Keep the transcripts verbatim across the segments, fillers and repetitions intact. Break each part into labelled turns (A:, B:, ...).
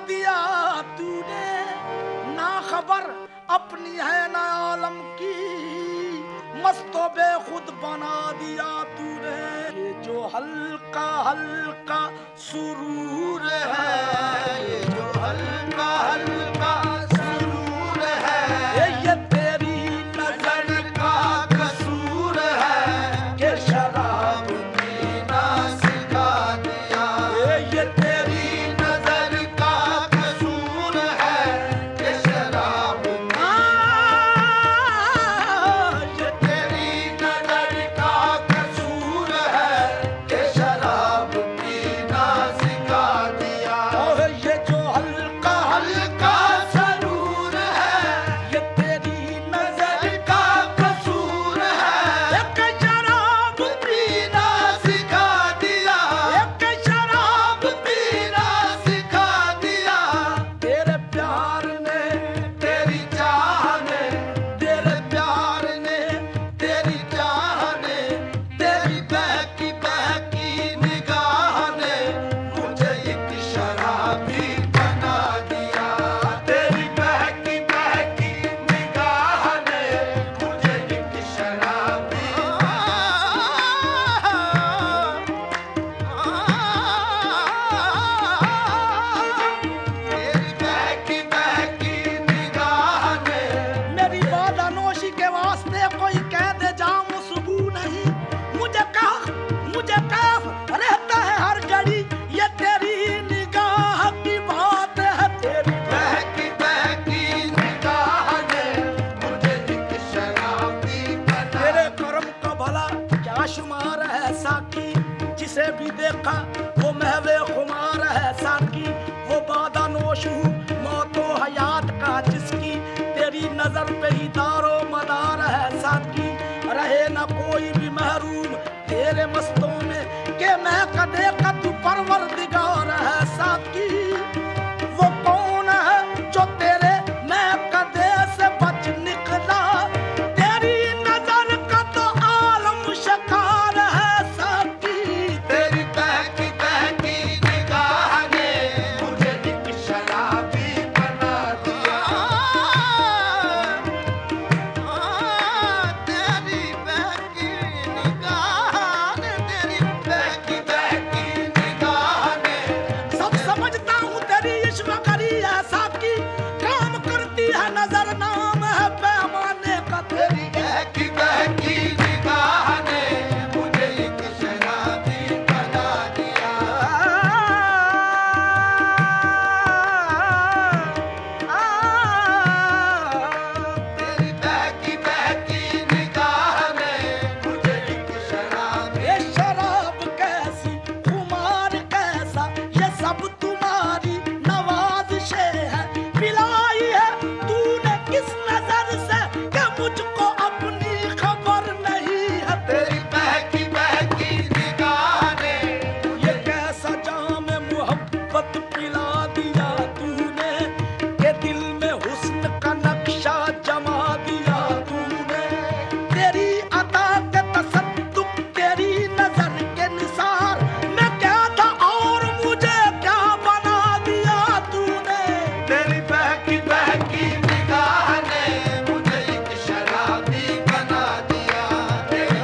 A: दिया तूने, ना खबर अपनी है ना आलम की, मस्तो बेखुद बना दिया तूने। ये जो हल्का हल्का सुरूर है, ये जो हल्का हल्का सुरूर है, ये तेरी नजर का कसूर है कि शराब पीना सिखा दिया। ये तेरी नजर का कसूर है कि शराब, ये तेरी नजर का कसूर है कि शराब पीना सिखा दिया। ये जो हल्का हल्का सरूर है, ये तेरी नजर का कसूर है कि शराब पीना सिखा दिया, कि शराब पीना सिखा दिया। तेरे प्यार ने तेरी चाह ने, तेरे प्यार ने तेरी चाह ने, तेरी बहकी बहकी निगाह ने मुझे एक शराबी बना दिया। तेरी बहकी बहकी निगाह ने मुझे एक शराबी तेरी बहकी बहकी निगाह ने। मेरी बादानोशी के वास्ते कोई कह दे जाऊं सुबह नहीं, मुझे कह मुझे कह रहता है हर घड़ी, ये तेरी निगाह की बात है। तेरी बहकी बहकी निगाह ने मुझे एक शराबी बना। तेरे कर्म का भला क्या शुमार है साकी, जिसे भी देखा वो महवे खुमार है साकी। वो बादानोश हूँ मौतो हयात का जिसकी, तेरी नजर पे ही दारो मदार है साकी। रहे ना कोई भी महरूम तेरे मस्तों में, के मैं कदे कद परवरदिगार है साकी। वो कौन है जो तेरे मैं कदे से बच निकला, तेरी नजर का तो आलम शकार है साकी। तेरी बहकी बहकी निगाह ने मुझे एक शराबी बना दिया। तेरी बहकी निगाह ने, तेरी बहकी बहकी निगाह ने। सब समझता हूँ तेरी इश्क करी है साकी, काम करती है नजर नाम है पैमाने का। तेरी बहकी बहकी निगाह ने मुझे एक शराबी बना दिया। तेरी बहकी बहकी निगाह ने मुझे एक शराबी। ये शराब कैसी खुमार कैसा, ये सब तुम्हारी नवाज़िशे है। पिलाई है तूने किस नजर से कि मुझको अपनी खबर नहीं है। तेरी बहकी बहकी निगाह ने ये कैसा जाम मोहब्बत पिला दिया तूने, के दिल में हुस्न का नक्शा जमा दिया तूने। तेरी अता के तसद्दुक, तेरी नजर के निसार में क्या था और मुझे क्या बना दिया तूने। तेरी बहकी बहकी निगाह ने मुझे एक शराबी बना दिया। तेरी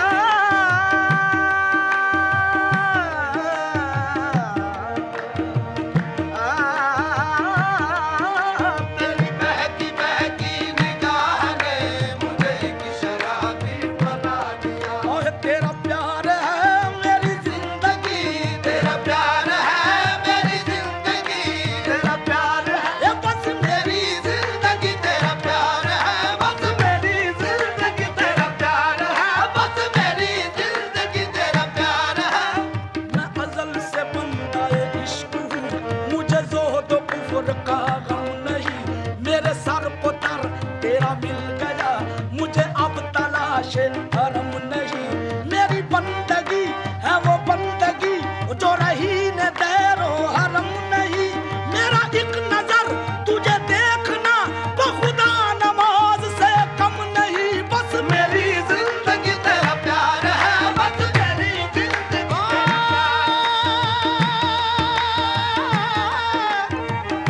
A: तेरी बहकी बहकी निगाह ने मुझे एक शराबी बना दिया। और तेरा प्यार है मेरी जिंदगी, तेरा प्यार है मेरी जिंदगी, तेरा प्यार है बस मेरी जिंदगी। तेरा प्यार है बस मेरी जिंदगी, तेरा प्यार है बस मेरी जिंदगी। तेरा प्यार है, मैं अज़ल से बंदा इश्क हूँ, मुझे ज़ोहद कुफ्र का गम नहीं। मेरे सर को तर तेरा मिल गया, मुझे अब तलाशे हरम नहीं। मेरी बंदगी है वो बंदगी जो रही ने दैरो हरम नहीं। मेरा एक नजर तुझे देखना बहुदा नमाज से कम नहीं। बस मेरी जिंदगी तेरा प्यार है, बस मेरी जिंदगी तेरा प्यार।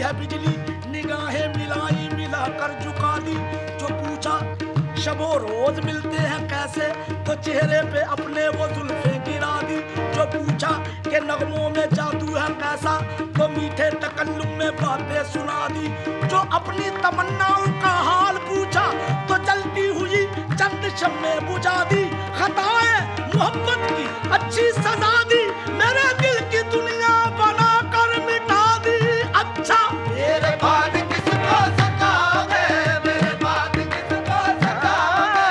A: है बिजली, निगाहें मिलाई मिलाकर झुका दी। जो पूछा शबो रोज मिलते हैं कैसे, तो चेहरे पे अपने वो जुल्फे गिरा दी। जो पूछा कि नगमों में जादू है कैसा, तो मीठे तकल्लुम में बातें सुना दी। जो अपनी तमन्नाओं का हाल पूछा, तो जलती हुई चंद शम्मे बुझा दी। खताएं मोहब्बत की अच्छी सजा दी, मेरे दिल की दुनिया बना कर मिटा दी। अच्छा
B: मेरे बाद किसको सताओगे, मेरे बाद किसको सताओगे,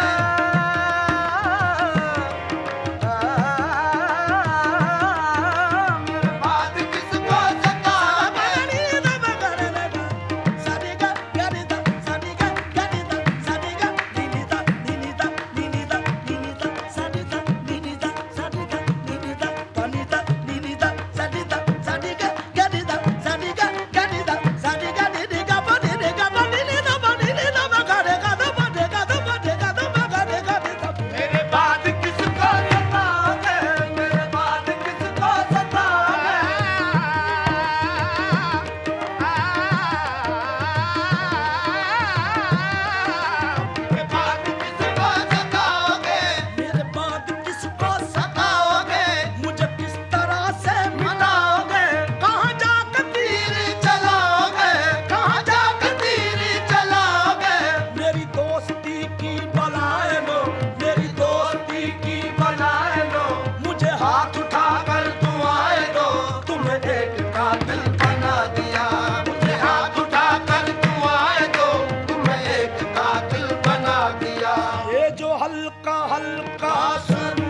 B: मेरे बाद किसको सताओगे। मेरे बाद किसको सताओगे, मेरे बाद किसको सताओगे, मेरे बाद किसको सताओगे,
A: मेरे बाद किसको
B: सताओगे,
A: मुझे किस तरह से मिटाओगे, कहाँ जाकर
B: तीर चलाओगे, कहाँ जाकर तीर चलाओगे।
A: मेरी दोस्ती की बलाए लो, मेरी दोस्ती की
B: बनाए लो,
A: मुझे हाथ
B: हाथ उठाकर तुम आए दो, तुम्हें एक कातिल बना दिया। मुझे हाथ उठाकर तुम आए दो, तुम्हें एक कातिल बना दिया।
A: ये जो हल्का हल्का
B: सुन